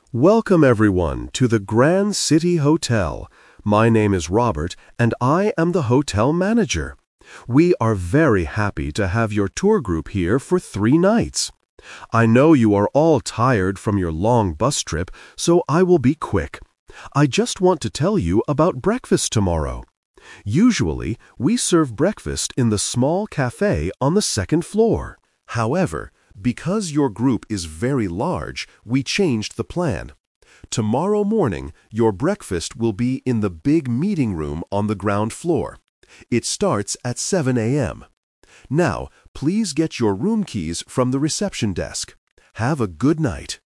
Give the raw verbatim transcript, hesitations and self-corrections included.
Welcome everyone to the Grand City Hotel. My name is Robert and I am the hotel manager. We are very happy to have your tour group here for three nights. I know you are all tired from your long bus trip, so I will be quick. I just want to tell you about breakfast tomorrow. Usually, we serve breakfast in the small cafe on the second floor. However, because your group is very large, we changed the plan. Tomorrow morning, your breakfast will be in the big meeting room on the ground floor. It starts at seven a m Now, please get your room keys from the reception desk. Have a good night.